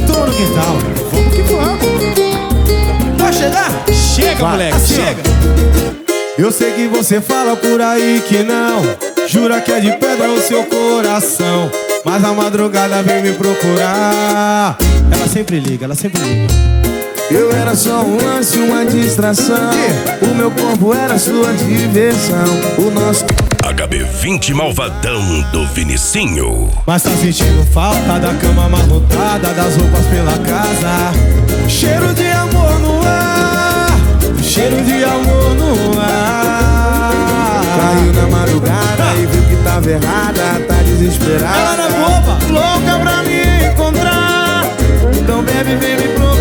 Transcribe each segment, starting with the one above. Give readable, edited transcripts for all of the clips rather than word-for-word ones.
turma no quintal. Vamos que vamos. Vai chegar? Chega, Vai, moleque, assim, chega. Eu sei que você fala por aí que não, jura que é de pedra o seu coração, mas a madrugada vem me procurar. Ela sempre liga, ela sempre liga. Eu era só um lance, uma distração. O meu corpo era sua diversão. O nosso HB20 Malvadão do Vinicinho. Mas tá sentindo falta da cama amarrotada, das roupas pela casa. Cheiro de amor no ar, cheiro de amor no ar. caiu na madrugada e viu que tava errada, tá desesperada. Ela não é boba, louca pra me encontrar. Então bebe, vem me procurar.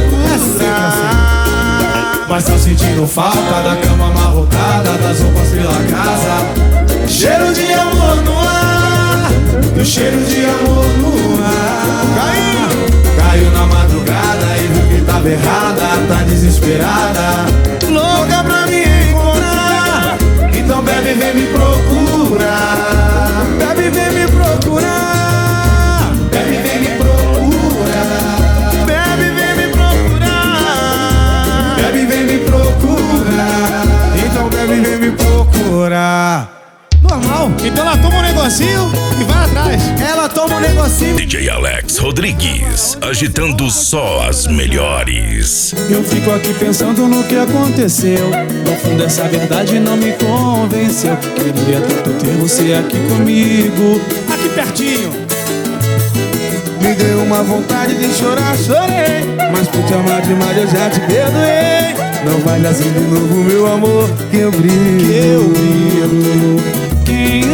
Mas tá sentindo falta da cama amarrotada, das roupas pela casa. Cheiro de amor no ar, do cheiro de amor no ar. Caiu na madrugada e viu que tava errada, tá desesperada, louca pra me encontrar. Então bebe, vem me procurar. Bebe, vem me procurar. Bebe, vem me procurar. Bebe, vem me procurar. Bebe, vem me procurar. Então bebe, vem me procurar. Normal. Então ela toma um negocinho e vai atrás. Ela toma um negocinho. DJ Alex Rodrigues, agitando só as melhores. Eu fico aqui pensando no que aconteceu. No fundo essa verdade não me convenceu. Queria tanto ter você aqui comigo, Aqui pertinho. me deu uma vontade de chorar, chorei. Mas por te amar demais eu já te perdoei. Não vai assim de novo, meu amor, que eu brilho. Quem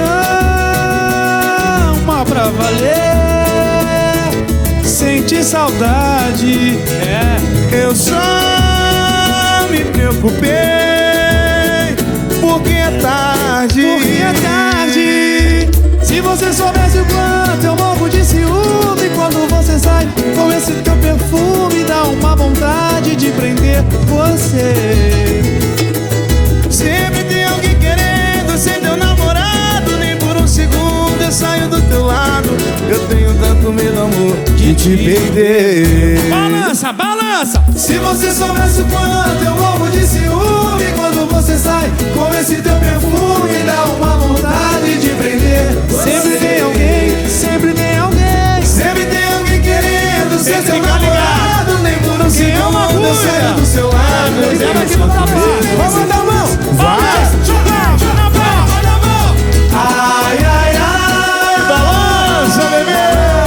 ama pra valer sente saudade. Eu só me preocupei porque é tarde. Porque é tarde. Se você soubesse o quanto eu morro de ciúme quando você sai com esse teu perfume, dá uma vontade de prender você. Sempre tem alguém querendo ser teu namorado. Nem por um segundo eu saio do teu lado. Eu tenho tanto medo, amor, de te perder. Balança, balança. Se você soubesse o quanto eu morro de ciúme quando você sai com esse teu perfume, dá uma vontade de prender você. Sempre tem alguém, sempre tem alguém. Sempre tem alguém querendo ser seu namorado. Nem por um Quem é uma segundo eu saio agulha? do seu lado. Eu Pois é, tenho mas que tanto não tá medo. bom. Vamos dar a mão. Vai. Joga na mão. Ai, ai, ai. Balança, bebê.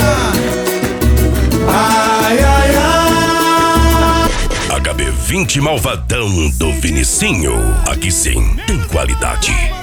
Ai, ai, ai. HB20 Malvadão do Vinicinho. Aqui sim tem qualidade.